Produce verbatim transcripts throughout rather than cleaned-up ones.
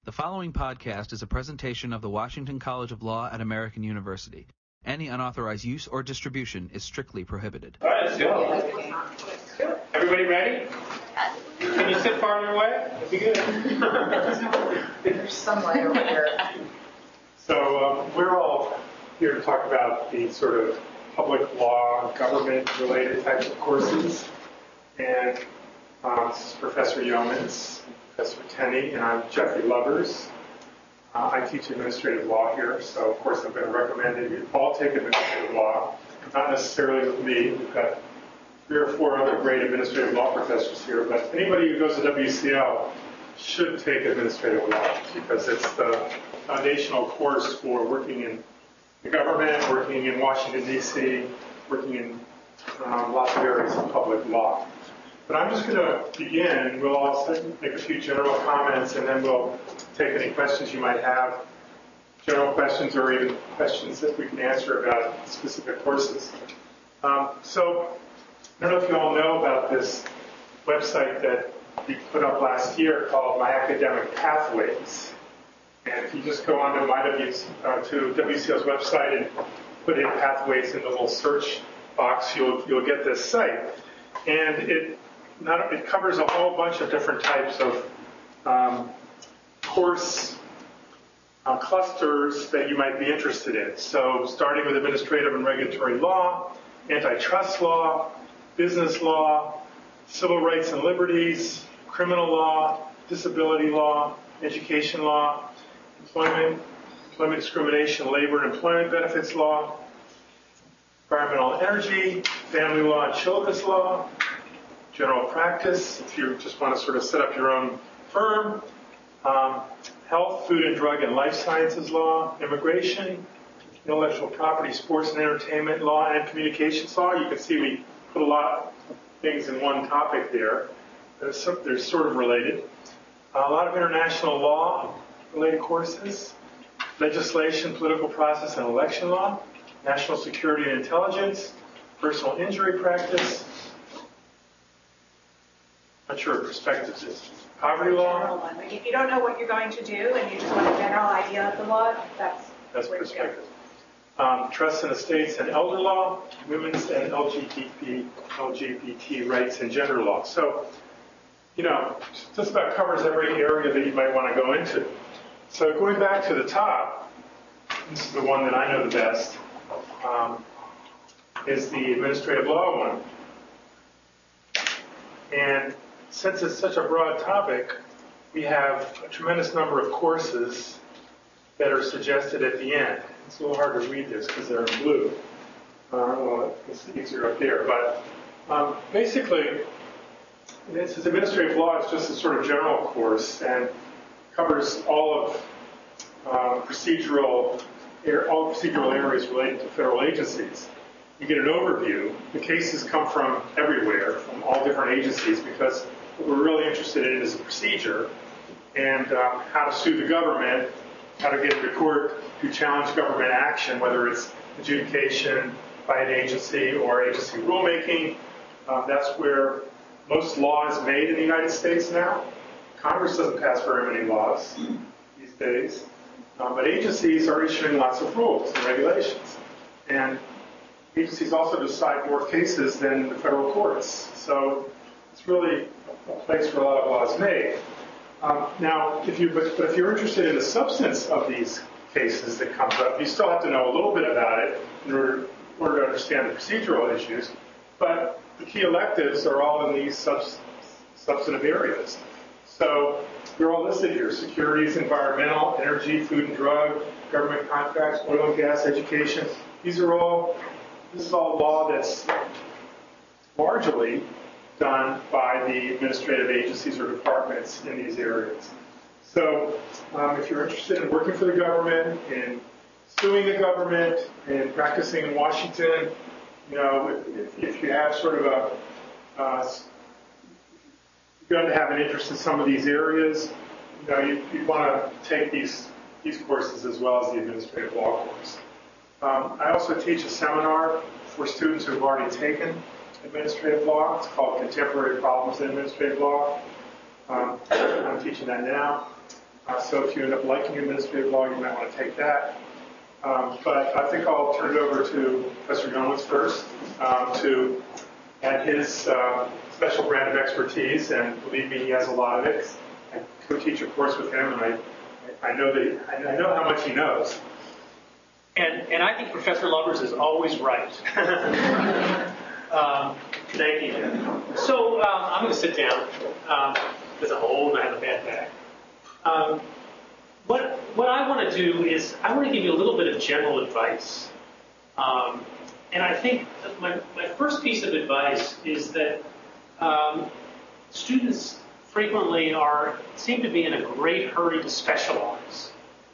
The following podcast is a presentation of the Washington College of Law at American University. Any unauthorized use or distribution is strictly prohibited. All right, let's go. Everybody ready? Can you sit farther away? That'd be good. There's some light over here. So um, we're all here to talk about the sort of public law, government-related types of courses. And um, this is Professor Yeomans, Professor Tenney, and I'm Jeffrey Lovers. Uh, I teach administrative law here, so of course I'm going to recommend that you all take administrative law. Not necessarily with me. We've got three or four other great administrative law professors here, but anybody who goes to W C L should take administrative law because it's the foundational course for working in the government, working in Washington, D C, working in um, lots of areas of public law. But I'm just going to begin. We'll also make a few general comments, and then we'll take any questions you might have, general questions or even questions that we can answer about specific courses. Um, so I don't know if you all know about this website that we put up last year called My Academic Pathways. And if you just go on to, my w, uh, to W C L's website and put in Pathways in the little search box, you'll, you'll get this site. And it Not, it covers a whole bunch of different types of um, course uh, clusters that you might be interested in. So starting with administrative and regulatory law, antitrust law, business law, civil rights and liberties, criminal law, disability law, education law, employment, employment discrimination, labor and employment benefits law, environmental energy, family law and children's law, general practice, if you just want to sort of set up your own firm, um, health, food and drug and life sciences law, immigration, intellectual property, sports and entertainment law, and communications law. You can see we put a lot of things in one topic there. They're, so, they're sort of related. Uh, a lot of international law related courses, legislation, political process and election law, national security and intelligence, personal injury practice. Not sure what perspectives is. Poverty law. If you don't know what you're going to do and you just want a general idea of the law, that's that's perspective. Um, trust and estates and elder law, women's and L G B T, L G B T rights and gender law. So, you know, just about covers every area that you might want to go into. So going back to the top, this is the one that I know the best, um, is the administrative law one. And since it's such a broad topic, we have a tremendous number of courses that are suggested at the end. It's a little hard to read this because they're in blue. Uh, well, it's easier up there. But um, basically, this is administrative law. It's just a sort of general course and covers all of uh, procedural, all procedural areas related to federal agencies. You get an overview. The cases come from everywhere, from all different agencies, because what we're really interested in is the procedure and um, how to sue the government, how to get into court to challenge government action, whether it's adjudication by an agency or agency rulemaking. Uh, that's where most law is made in the United States now. Congress doesn't pass very many laws these days, uh, but agencies are issuing lots of rules and regulations. And agencies also decide more cases than the federal courts. So it's really a place where a lot of law is made. Um, now, if you but, but if you're interested in the substance of these cases that comes up, you still have to know a little bit about it in order, in order to understand the procedural issues. But the key electives are all in these sub, substantive areas. So they're all listed here: securities, environmental, energy, food and drug, government contracts, oil and gas, education. These are all This is all law that's largely done by the administrative agencies or departments in these areas. So um, if you're interested in working for the government, in suing the government, in practicing in Washington, you know, if, if you have sort of a, uh, you're going to have an interest in some of these areas, you know, you, you want to take these, these courses as well as the administrative law course. Um, I also teach a seminar for students who have already taken administrative law. It's called Contemporary Problems in Administrative Law. Um, I'm teaching that now. Uh, so if you end up liking administrative law, you might want to take that. Um, but I think I'll turn it over to Professor Yeomans first um, to add his uh, special brand of expertise, and believe me, he has a lot of it. I co-teach a course with him, and I, I know that I know how much he knows. And and I think Professor Lubbers is always right. um, thank you. So um, I'm going to sit down. Um, there's a hole and I have a bad back. Um, what what I want to do is I want to give you a little bit of general advice. Um, and I think my, my first piece of advice is that um, students frequently are seem to be in a great hurry to specialize.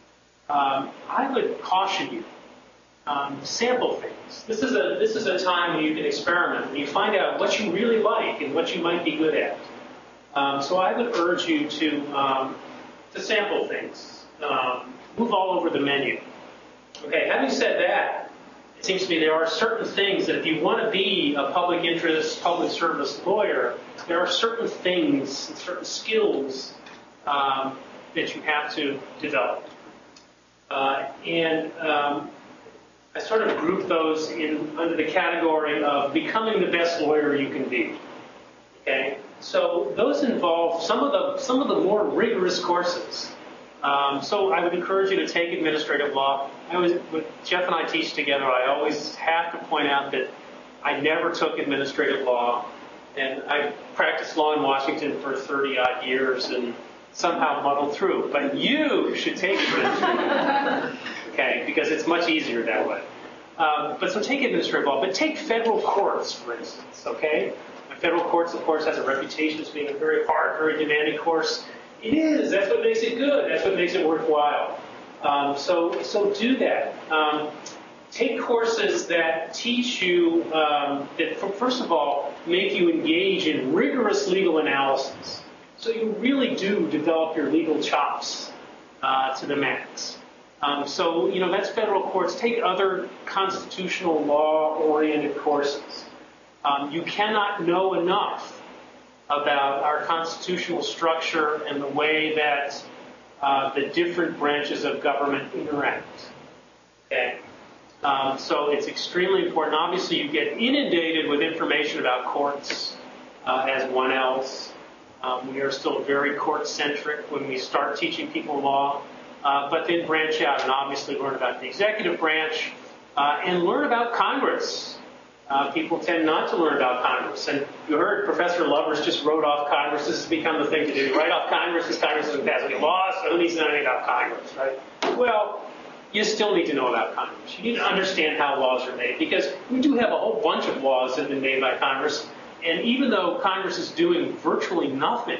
Um, I would caution you. Um, sample things. This is a this is a time when you can experiment, when you find out what you really like and what you might be good at. Um, so I would urge you to um, to sample things. Um, move all over the menu. Okay. Having said that, it seems to me there are certain things that if you want to be a public interest, public service lawyer, there are certain things, and certain skills um, that you have to develop. Uh, and um, I sort of group those in under the category of becoming the best lawyer you can be. Okay, so those involve some of the some of the more rigorous courses. Um, so I would encourage you to take administrative law. I was when Jeff and I teach together. I always have to point out that I never took administrative law, and I practiced law in Washington for thirty odd years and somehow muddled through. But you should take administrative law. Okay, because it's much easier that way. Um, but so take administrative law, but take federal courts, for instance, okay? And federal courts, of course, has a reputation as being a very hard, very demanding course. It is. That's what makes it good. That's what makes it worthwhile. Um, so, so do that. Um, take courses that teach you, um, that first of all, make you engage in rigorous legal analysis. So you really do develop your legal chops uh, to the max. Um, so, you know, that's federal courts. Take other constitutional law-oriented courses. Um, you cannot know enough about our constitutional structure and the way that uh, the different branches of government interact. Okay? Um, so it's extremely important. Obviously, you get inundated with information about courts uh, as one else. Um, we are still very court-centric when we start teaching people law. Uh, but then branch out and obviously learn about the executive branch uh, and learn about Congress. Uh, people tend not to learn about Congress. And you heard Professor Lubbers just wrote off Congress. This has become the thing to do. Write off Congress because Congress doesn't pass any laws, so who needs to know anything about Congress, right? Well, you still need to know about Congress. You need to understand how laws are made because we do have a whole bunch of laws that have been made by Congress. And even though Congress is doing virtually nothing,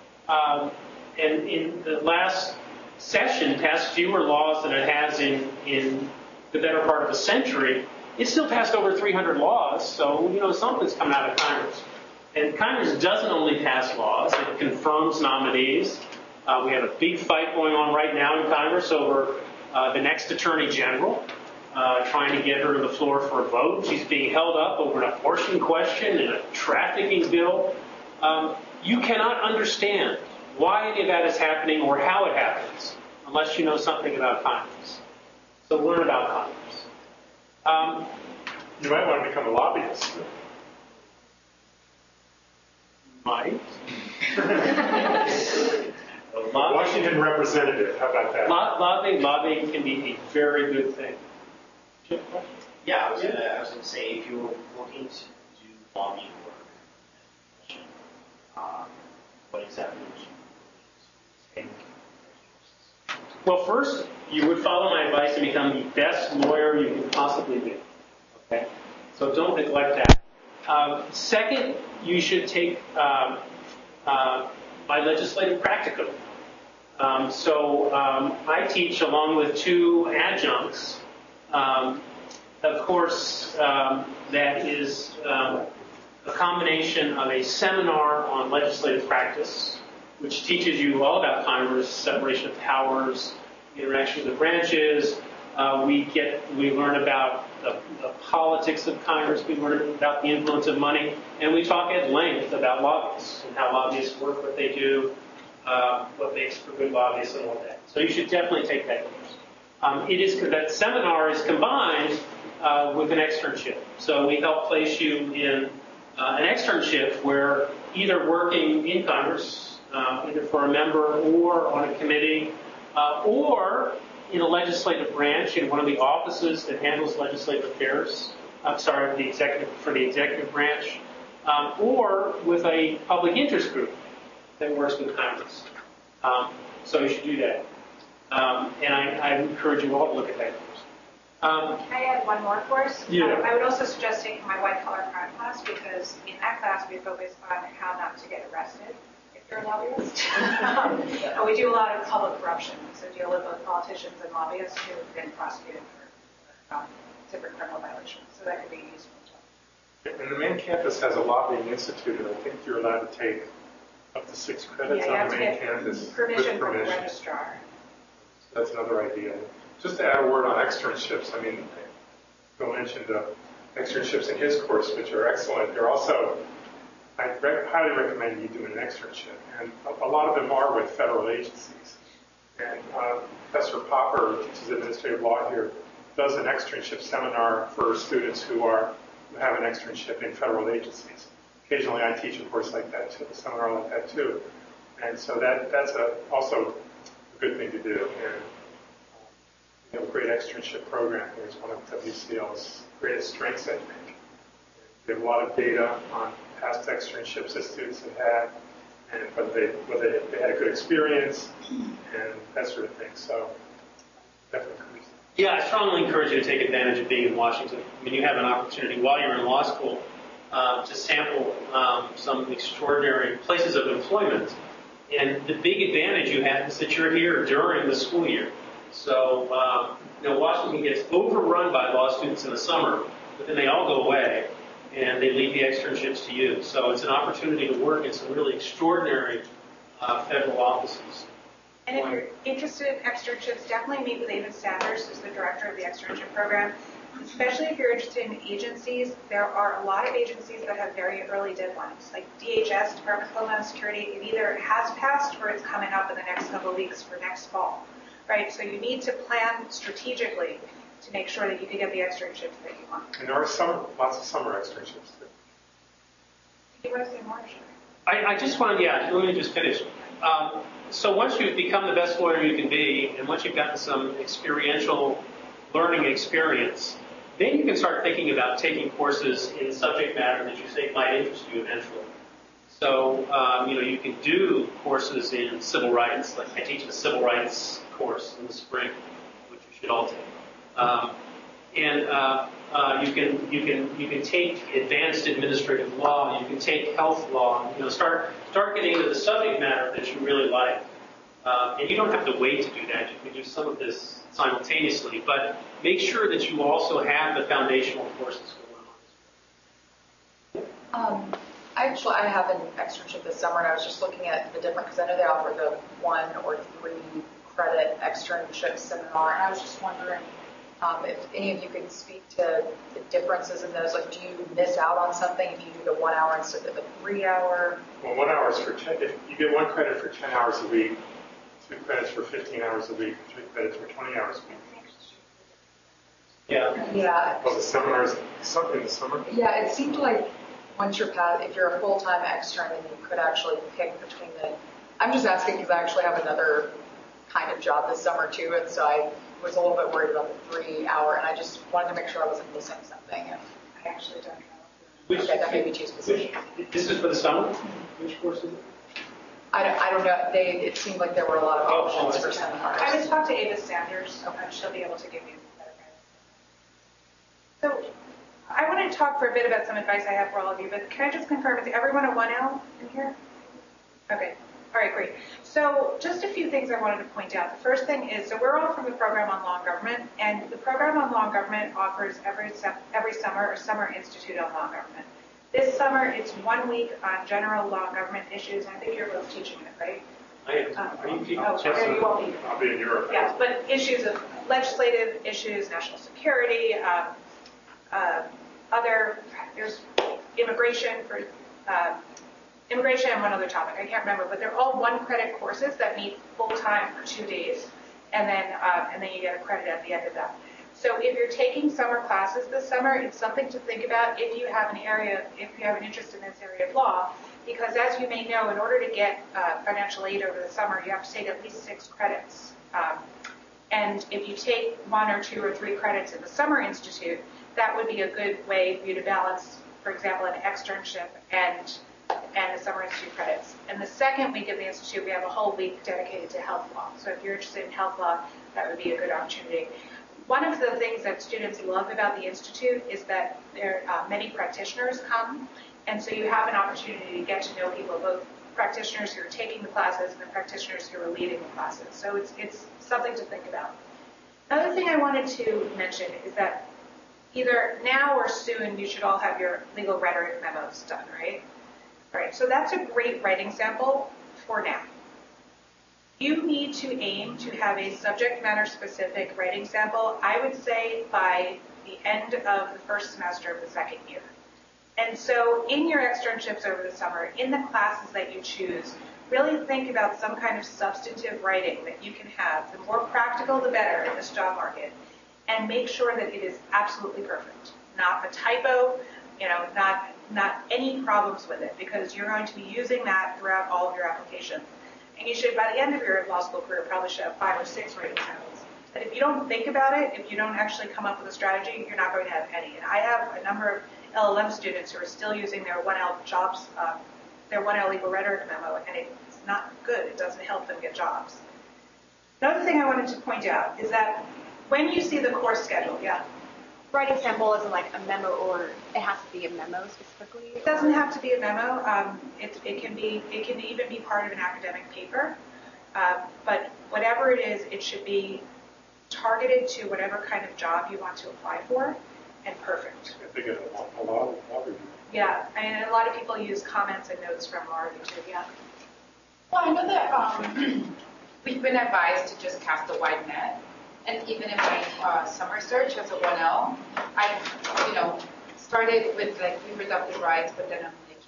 um, and in the last session passed fewer laws than it has in, in the better part of a century, it still passed over three hundred laws, so, you know, something's coming out of Congress. And Congress doesn't only pass laws, it confirms nominees. Uh, we have a big fight going on right now in Congress over uh, the next Attorney General, uh, trying to get her to the floor for a vote. She's being held up over an abortion question and a trafficking bill. Um, you cannot understand why any of that is happening or how it happens unless you know something about Congress. So learn about Congress. Um, you might want to become a lobbyist. Might. Washington representative, how about that? Lobbying, lobbying can be a very good thing. Yeah, I was going to I was going to say, if you're looking to do lobbying work, um, what exactly would you take? Well, first, you would follow my advice and become the best lawyer you can possibly be. Okay? So don't neglect that. Um, second, you should take um, uh, my legislative practicum. Um, so um, I teach along with two adjuncts. Um, of course, um, that is um, a combination of a seminar on legislative practice, which teaches you all about Congress, separation of powers, interaction with the branches. Uh, we get, we learn about the, the politics of Congress. We learn about the influence of money, and we talk at length about lobbyists and how lobbyists work, what they do. uh, what makes for good lobbyists and all that. So you should definitely take that course. Um, it is that seminar is combined uh, with an externship. So we help place you in uh, an externship where either working in Congress, uh, either for a member or on a committee, uh, or in a legislative branch in one of the offices that handles legislative affairs. I'm sorry, the executive for the executive branch, um, or with a public interest group that works with Congress. Um, so you should do that. Um, and I, I encourage you all to look at that course. Um, Can I add one more course? Yeah. Um, I would also suggest taking my white collar crime class because in that class we focus on how not to get arrested if you're a lobbyist. um, and we do a lot of public corruption, so deal with both politicians and lobbyists who have been prosecuted for um, different criminal violations. So that could be useful as well. And the main campus has a lobbying institute, and I think you're allowed to take up to six credits Yeah, you have on the to main get campus permission with from the permission. registrar. That's another idea. Just to add a word on externships, I mean, Bill mentioned uh, externships in his course, which are excellent. They're also, I re- highly recommend you do an externship, and a, a lot of them are with federal agencies. And uh, Professor Popper, who teaches administrative law here, does an externship seminar for students who are who have an externship in federal agencies. Occasionally, I teach a course like that too, a seminar like that too, and so that that's a, also a good thing to do. And we have a great externship program here. It's one of W C L's greatest strengths, I think. We have a lot of data on past externships that students have had, and whether they whether they had a good experience and that sort of thing. So definitely. Yeah, I strongly encourage you to take advantage of being in Washington. I mean, you have an opportunity while you're in law school uh, to sample um, some extraordinary places of employment. And the big advantage you have is that you're here during the school year. So, um, you know, Washington gets overrun by law students in the summer, but then they all go away and they leave the externships to you. So it's an opportunity to work in some really extraordinary uh, federal offices. And if you're interested in externships, definitely meet with Ava Sanders, who's the director of the externship program. Especially if you're interested in agencies, there are a lot of agencies that have very early deadlines. Like D H S, Department of Homeland Security, it either has passed or it's coming up in the next couple of weeks for next fall, right? So you need to plan strategically to make sure that you can get the externships that you want. And there are summer, lots of summer externships too. Do you want to say more, Sherry? I, I just wanted, yeah, let me just finish. Um, so once you've become the best lawyer you can be, and once you've gotten some experiential learning experience, then you can start thinking about taking courses in subject matter that you think might interest you eventually. So, um, you know, you can do courses in civil rights, like I teach a civil rights course in the spring, which you should all take. Um, and uh, uh, you can you can you can take advanced administrative law, you can take health law, you know, start start getting into the subject matter that you really like. Uh, and you don't have to wait to do that. You can do some of this simultaneously, but make sure that you also have the foundational courses going on. Um, I actually I have an externship this summer, and I was just looking at the different because I know they offer the one or three credit externship seminar, and I was just wondering um, if any of you could speak to the differences in those. Like, do you miss out on something if you do the one hour instead of the three hour? Well, one hour is for ten. If you get one credit for ten hours a week, two credits for fifteen hours a week, three credits for twenty hours a week. Yeah. Yeah. Well, the seminars, something in the summer. Yeah, it seemed like once you're past, if you're a full-time extern, then you could actually pick between the. I'm just asking because I actually have another kind of job this summer too, and so I was a little bit worried about the three-hour, and I just wanted to make sure I wasn't missing something. If I actually don't know. Which, okay, that may be too specific. Which, this is for the summer? Which course is it? I don't, I don't know. They, it seemed like there were a lot of Oh, options oh, for I see. seminars. I would talk to Ava Sanders, and she'll be able to give you better guidance. So I want to talk for a bit about some advice I have for all of you, but can I just confirm, is everyone a one L in here? Okay. All right, great. So just a few things I wanted to point out. The first thing is, so we're all from the program on law and government, and the program on law and government offers every, every summer a summer institute on law and government. This summer, it's one week on general law and government issues, and I think you're both teaching it, right? I am. Um, Are you teaching? oh, sorry, you won't be. I'll be in Europe. Yes, but issues of legislative issues, national security, um, uh, other, there's immigration for uh, immigration and one other topic, I can't remember, but they're all one credit courses that meet full time for two days, and then um, and then you get a credit at the end of that. So if you're taking summer classes this summer, it's something to think about if you have an area, if you have an interest in this area of law, because as you may know, in order to get uh, financial aid over the summer, you have to take at least six credits. Um, and if you take one or two or three credits in the Summer Institute, that would be a good way for you to balance, for example, an externship and and the Summer Institute credits. And the second week of the Institute, we have a whole week dedicated to health law. So if you're interested in health law, that would be a good opportunity. One of the things that students love about the Institute is that there uh, many practitioners come, and so you have an opportunity to get to know people, both practitioners who are taking the classes and the practitioners who are leading the classes. So it's it's something to think about. Another thing I wanted to mention is that either now or soon you should all have your legal rhetoric memos done, right? All right, so that's a great writing sample for now. You need to aim to have a subject matter specific writing sample, I would say by the end of the first semester of the second year. And so in your externships over the summer, in the classes that you choose, really think about some kind of substantive writing that you can have. The more practical, the better in this job market. And make sure that it is absolutely perfect. Not a typo, you know, not, not any problems with it, because you're going to be using that throughout all of your applications. And you should, by the end of your law school career, probably should have five or six writing samples. But if you don't think about it, if you don't actually come up with a strategy, you're not going to have any. And I have a number of L L M students who are still using their one L jobs, uh, their one L legal rhetoric memo, and it's not good. It doesn't help them get jobs. Another thing I wanted to point out is that when you see the course schedule, yeah. Writing sample isn't like a memo, or it has to be a memo specifically? It doesn't have to be a memo. Um, it, it can be. It can even be part of an academic paper. Uh, but whatever it is, it should be targeted to whatever kind of job you want to apply for, and perfect. I think it's a lot of law review. Yeah, I mean, a lot of people use comments and notes from law review too. Yeah. Well, I know that um, we've been advised to just cast a wide net. And even in my uh, summer search as a one L, I, you know, started with like reproductive rights, but then I'm like,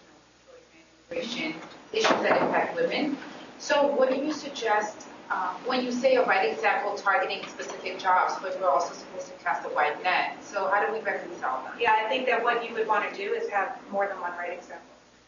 you know, immigration, issues that impact women. So what do you suggest uh, when you say a writing sample targeting specific jobs, but we're also supposed to cast a wide net? So how do we reconcile that? Yeah, I think that what you would want to do is have more than one writing sample.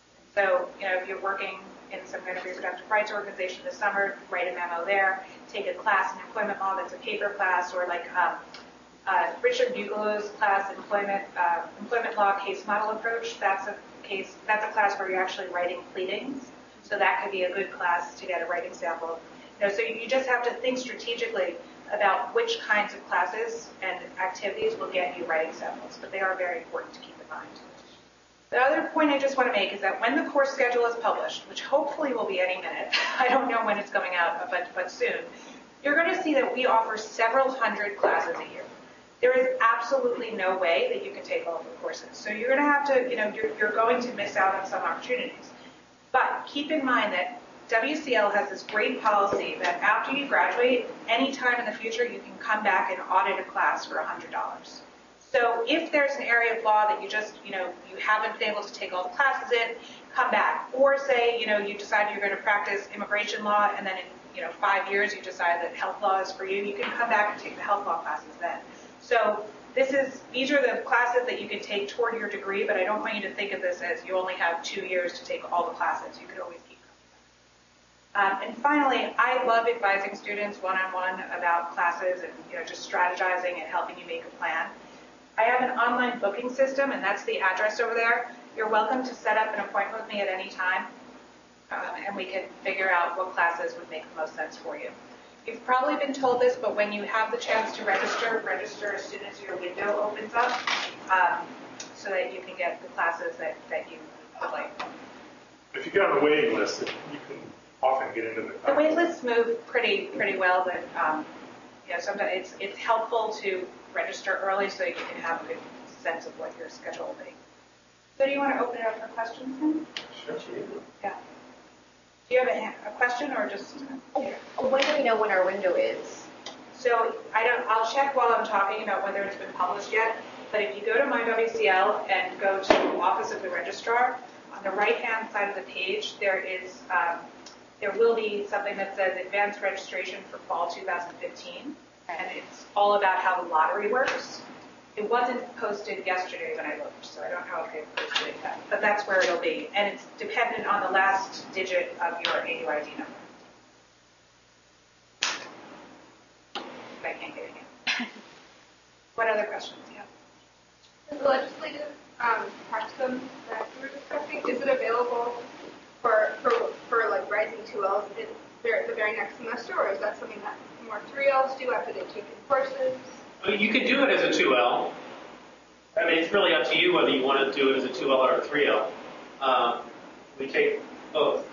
So, you know, if you're working in some kind of reproductive rights organization this summer, write a memo there, take a class in employment law that's a paper class, or like um, uh, Richard Bugelow's class, employment uh, employment law case model approach. That's a case. That's a class where you're actually writing pleadings. So that could be a good class to get a writing sample. You know, so you just have to think strategically about which kinds of classes and activities will get you writing samples, but they are very important to keep in mind. The other point I just want to make is that when the course schedule is published, which hopefully will be any minute, I don't know when it's coming out, but, but soon, you're going to see that we offer several hundred classes a year. There is absolutely no way that you can take all of the courses. So you're going to have to, you know, you're, you're going to miss out on some opportunities. But keep in mind that W C L has this great policy that after you graduate, any time in the future, you can come back and audit a class for one hundred dollars. So if there's an area of law that you just, you know, you haven't been able to take all the classes in, come back. Or say, you know, you decide you're going to practice immigration law, and then in, you know, five years you decide that health law is for you, you can come back and take the health law classes then. So this is, these are the classes that you can take toward your degree, but I don't want you to think of this as you only have two years to take all the classes. You could always keep coming back. Um, and finally, I love advising students one-on-one about classes and, you know, just strategizing and helping you make a plan. I have an online booking system, and that's the address over there. You're welcome to set up an appointment with me at any time, um, and we can figure out what classes would make the most sense for you. You've probably been told this, but when you have the chance to register, register as soon as your window opens up, um, so that you can get the classes that, that you would like. If you get on the waiting list, you can often get into the The wait lists move pretty pretty well, but um, you know, sometimes it's it's helpful to register early so you can have a good sense of what your schedule will be. So do you want to open it up for questions then? Sure. Yeah. Do you have a, a question or just? Oh, when do we know when our window is? So I don't. I'll check while I'm talking about whether it's been published yet. But if you go to My W C L and go to the Office of the Registrar, on the right-hand side of the page, there is um, there will be something that says advanced registration for fall two thousand fifteen, and it's all about how the lottery works. It wasn't posted yesterday when I looked, so I don't know if they've posted it yet, but that's where it'll be, and it's dependent on the last digit of your A U I D number. I can't get it again. What other questions? Yeah. The legislative um, practicum that we were discussing, is it available for for, for like rising two Ls in the, the very next semester, or is that something that more three Ls do after they've taken courses? You can do it as a two L. I mean, it's really up to you whether you want to do it as a two L or a three L. Um, we take both.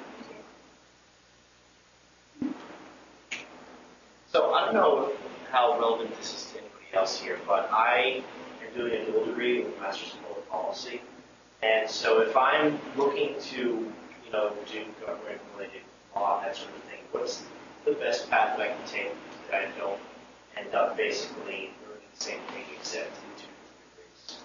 So I don't know how relevant this is to anybody else here, but I am doing a dual degree with Master's in Public Policy. And so if I'm looking to, you know, do government-related law, that sort of thing, what's the best path that I can take that I don't end up basically learning the same thing except in two degrees?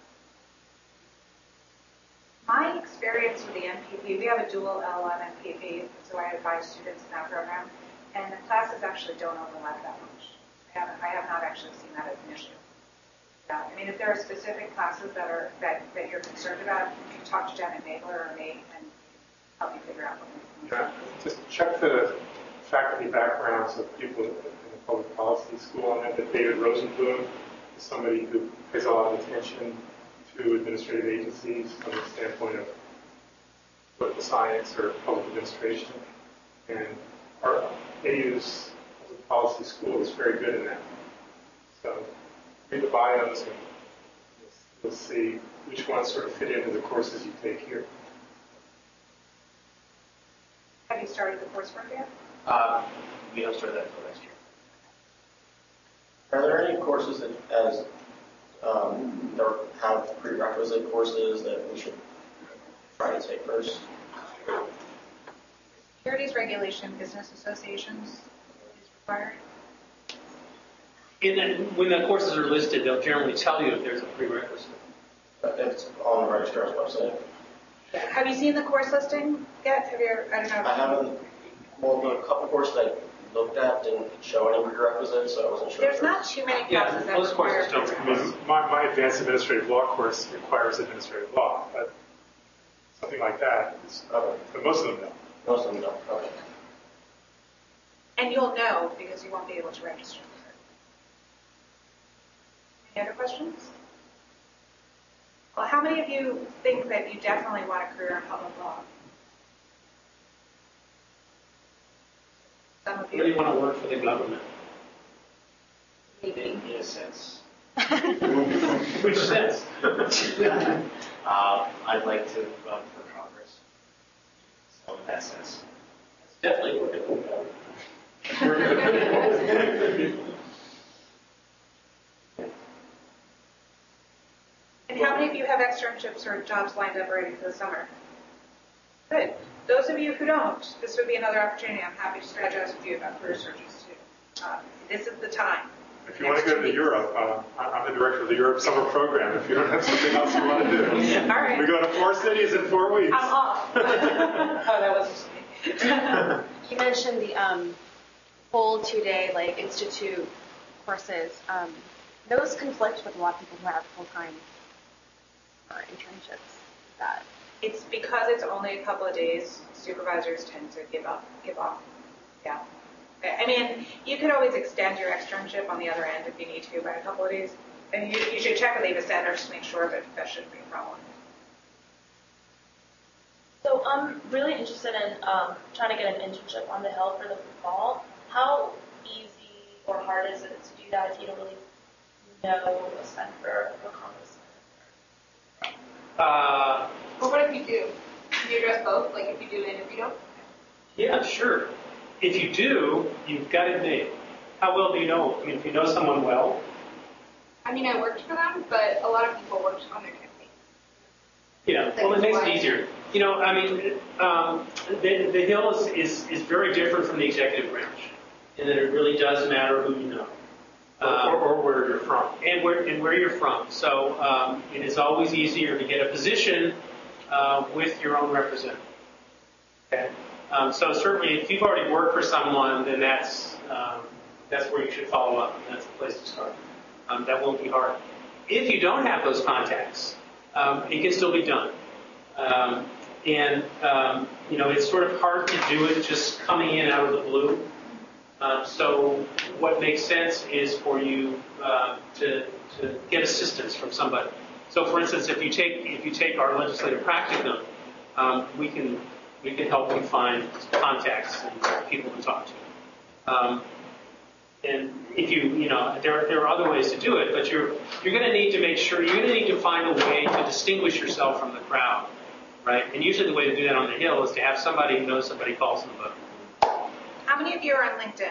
My experience with the N P P, we have a dual L on N P P, so I advise students in that program, and the classes actually don't overlap that much. I haven't, I have not actually seen that as an issue. Yeah, I mean, if there are specific classes that are that, that you're concerned about, you can talk to Janet Nagler or me and help you figure out what we can do. Yeah, just check the faculty backgrounds of people in the public policy school. I know that David Rosenblum is somebody who pays a lot of attention to administrative agencies from the standpoint of political science or public administration. And our A U's public policy school is very good in that. So read the bios and you'll see which ones sort of fit into the courses you take here. Have you started the coursework yet? Uh, we don't start that until next year. Are there any courses that as um, that have prerequisite courses that we should try to take first? Securities regulation, business associations is required. And then when the courses are listed, they'll generally tell you if there's a prerequisite. It's on the registrar's website. Yeah. Have you seen the course listing yet? Have you? I don't know. I haven't. Well, the couple courses I looked at didn't show any prerequisites, so I wasn't sure. There's not too many classes yeah, that most require. courses don't. I mean, my, my advanced administrative law course requires administrative law, but something like that is, Okay. but most of them don't. Most of them don't. Okay. And you'll know because you won't be able to register. Any other questions? Well, how many of you think that you definitely want a career in public law? Some of you. Really want to work for the government. In, in a sense. Which sense? uh, I'd like to run for Congress. So in that sense. It's definitely working for the government. And how many of you have externships or jobs lined up already for the summer? Good. Those of you who don't, this would be another opportunity. I'm happy to strategize with you about career searches too. Uh, this is the time. If you want to go to Europe, uh, I'm the director of the Europe Summer Program. If you don't have something else you want to do, All right. we go to four cities in four weeks. I'm off. Oh, that was just me. You mentioned the um, full two-day like institute courses. Um, those conflict with a lot of people who have full-time uh, internships. That It's because it's only a couple of days. Supervisors tend to give up. Give off. Yeah. I mean, you could always extend your externship on the other end if you need to by a couple of days. And you, you should check with Eva Center just to make sure that that shouldn't be a problem. So I'm really interested in um, trying to get an internship on the Hill for the fall. How easy or hard is it to do that if you don't really know a senator or a congressman? Uh, Or what if you do? Do you address both? Like if you do and if you don't? yeah, sure. If you do, you've got it made. How well do you know? I mean, if you know someone well. I mean, I worked for them, but a lot of people worked on their campaign. Yeah, well, it makes it easier. You know, I mean, um, the, the Hill is, is, is very different from the executive branch in that it really does matter who you know. Um, or, or where you're from. And where, and where you're from. So um, it is always easier to get a position uh, with your own representative. Okay. Um, so certainly, if you've already worked for someone, then that's um, that's where you should follow up. That's the place to start. Um, that won't be hard. If you don't have those contacts, um, it can still be done. Um, and um, you know, it's sort of hard to do it just coming in out of the blue. Um, so what makes sense is for you uh, to to get assistance from somebody. So, for instance, if you take if you take our legislative practicum, um, we can we can help you find contacts and people to talk to. Um, and if you you know there are, there are other ways to do it, but you're you're going to need to make sure you're going to need to find a way to distinguish yourself from the crowd, right? And usually the way to do that on the Hill is to have somebody who knows somebody calls them vote. How many of you are on LinkedIn?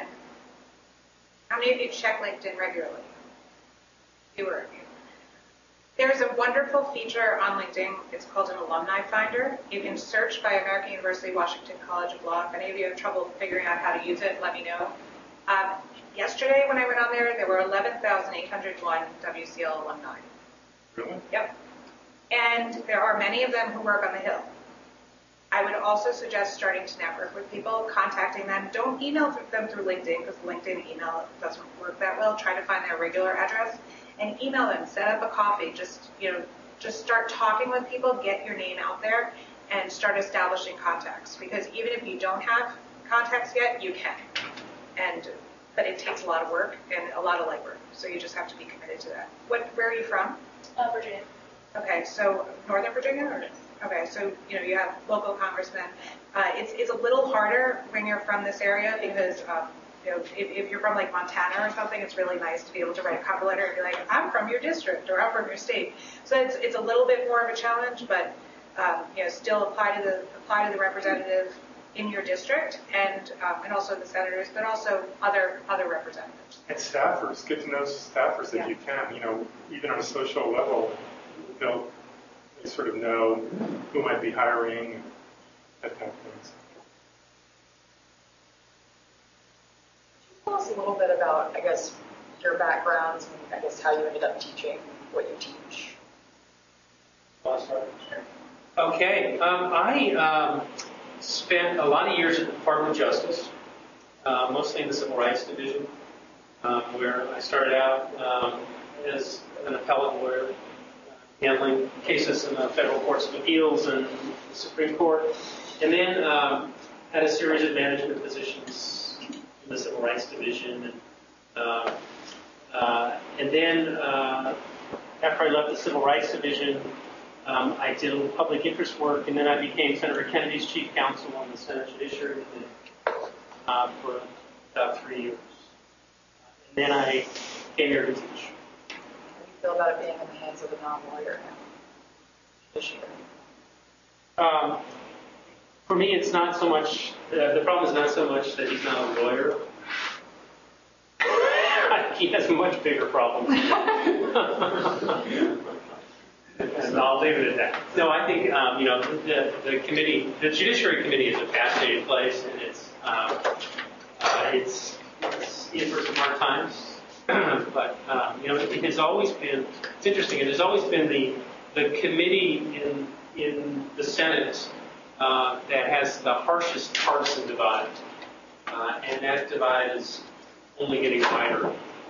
How many of you check LinkedIn regularly? Fewer of you. There's a wonderful feature on LinkedIn. It's called an alumni finder. You can search by American University Washington College of Law. If any of you have trouble figuring out how to use it, let me know. Um, yesterday when I went on there, there were eleven thousand eight hundred one W C L alumni. Really? Yep. And there are many of them who work on the Hill. I would also suggest starting to network with people, contacting them. Don't email them through LinkedIn because LinkedIn email doesn't work that well. Try to find their regular address and email them. Set up a coffee. Just, you know, just start talking with people. Get your name out there and start establishing contacts. Because even if you don't have contacts yet, you can. And but it takes a lot of work and a lot of legwork. So you just have to be committed to that. What? Where are you from? Uh, Virginia. Okay, so Northern Virginia or? Okay, so, you know, you have local congressmen. Uh, it's, it's a little harder when you're from this area because, um, you know, if, if you're from like Montana or something, it's really nice to be able to write a cover letter and be like, I'm from your district or I'm from your state. So it's, it's a little bit more of a challenge, but, um, you know, still apply to the, apply to the representative in your district and, um, and also the senators, but also other, other representatives. And staffers, get to know staffers if Yeah. you can, you know, even on a social level, they'll they sort of know who might be hiring, that kind of things. Tell us a little bit about, I guess, your backgrounds and I guess how you ended up teaching what you teach. Okay, um, I um, spent a lot of years at the Department of Justice, uh, mostly in the Civil Rights Division, um, where I started out um, as an appellate lawyer, handling cases in the federal courts of appeals and the Supreme Court, and then um, had a series of management positions in the Civil Rights Division, and uh, uh, and then uh, after I left the Civil Rights Division, um, I did a little public interest work, and then I became Senator Kennedy's chief counsel on the Senate Judiciary Committee uh, for about three years, and then I came here to teach. Feel about it being in the hands of a non-lawyer now? Judiciary. Um, for me, it's not so much, uh, the problem is not so much that he's not a lawyer. He has a much bigger problem. And I'll leave it at that. No, I think, um, you know, the, the committee, the Judiciary Committee is a fascinating place, and it's, um, uh, it's, it's in for some hard times. But, um, you know, it has always been, it's interesting, it has always been the the committee in in the Senate uh, that has the harshest partisan divide. Uh, and that divide is only getting wider.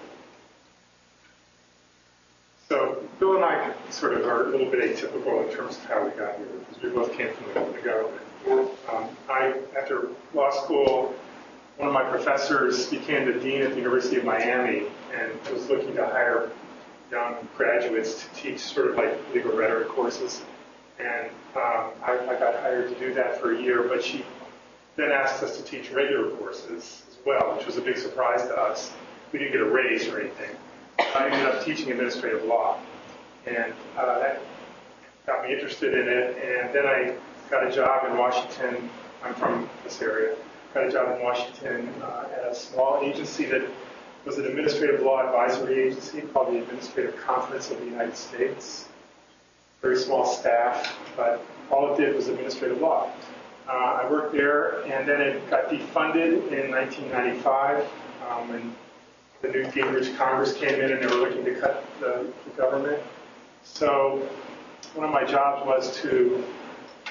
So Bill and I sort of are a little bit atypical in terms of how we got here, because we both came from the, the government. Um, I, after law school, one of my professors became the dean at the University of Miami and was looking to hire young graduates to teach sort of like legal rhetoric courses. And um, I, I got hired to do that for a year, but she then asked us to teach regular courses as well, which was a big surprise to us. We didn't get a raise or anything. I ended up teaching administrative law, and uh, that got me interested in it. And then I got a job in Washington. I'm from this area. Got a job in Washington uh, at a small agency that was an administrative law advisory agency called the Administrative Conference of the United States. Very small staff, but all it did was administrative law. Uh, I worked there, and then it got defunded in nineteen ninety-five, um, and the new Gingrich Congress came in, and they were looking to cut the, the government. So one of my jobs was to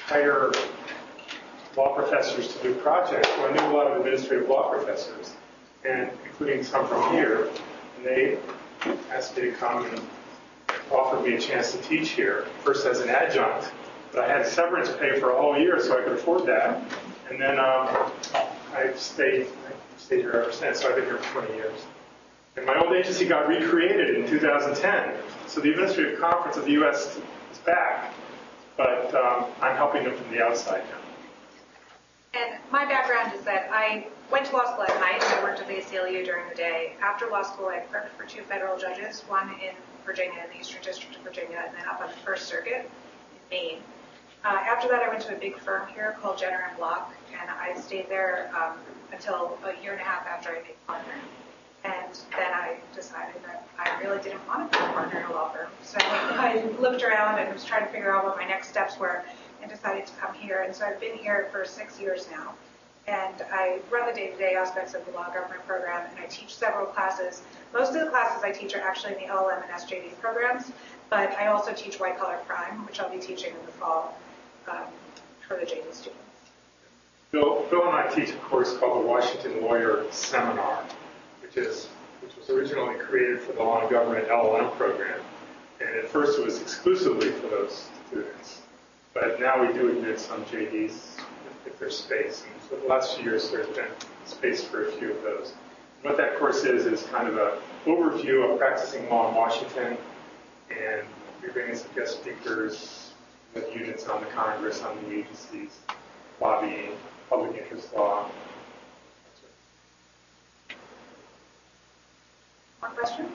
hire law professors to do projects. Well, I knew a lot of administrative law professors, and including some from here, and they asked me to come and offered me a chance to teach here, first as an adjunct, but I had severance pay for a whole year, so I could afford that. And then um, I stayed, I stayed here ever since, so I've been here for twenty years. And my old agency got recreated in two thousand ten, so the Administrative Conference of the U S is back, but um, I'm helping them from the outside now. And my background is that I went to law school at night and I worked at the A C L U during the day. After law school, I clerked for two federal judges, one in Virginia, in the Eastern District of Virginia, and then up on the First Circuit in Maine. Uh, after that, I went to a big firm here called Jenner and Block, and I stayed there um, until a year and a half after I made partner. And then I decided that I really didn't want to be a partner in a law firm. So I looked around and was trying to figure out what my next steps were and decided to come here. And so I've been here for six years now. And I run the day-to-day aspects of the law government program, and I teach several classes. Most of the classes I teach are actually in the L L M and S J D programs, but I also teach white-collar crime, which I'll be teaching in the fall um, for the J D students. Bill, Bill and I teach a course called the Washington Lawyer Seminar, which is which was originally created for the Law and Government L L M program. And at first it was exclusively for those students. But now we do admit some J Ds if there's space. And for the last few years there's been space for a few of those. And what that course is is kind of an overview of practicing law in Washington. And we bring in some guest speakers with units on the Congress, on the agencies, lobbying, public interest law. More questions?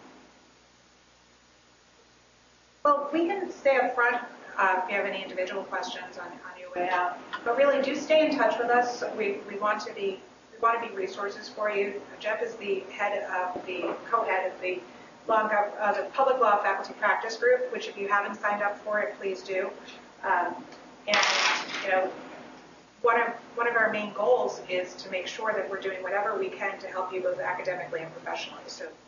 Well, we can stay up front uh, if you have any individual questions on, on your way out. But really, do stay in touch with us. We we want to be we want to be resources for you. Jeff is the head of the co-head of the law uh, the Public Law Faculty Practice Group, which if you haven't signed up for it, please do. Um, and you know. One of, one of our main goals is to make sure that we're doing whatever we can to help you both academically and professionally. So